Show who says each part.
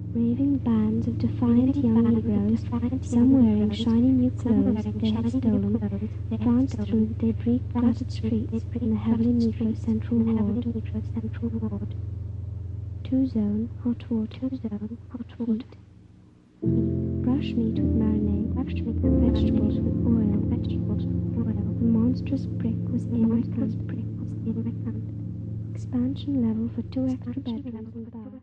Speaker 1: Raving bands of defiant young Negroes, some wearing shiny new clothes they had stolen, pranced through the debris-cluttered streets in the heavily Negro Central Ward. Two-zone hot water. Heat. Brush meat with marinade, and vegetables with oil. The monstrous brick was in Expansion level for 2 extra bedrooms and baths.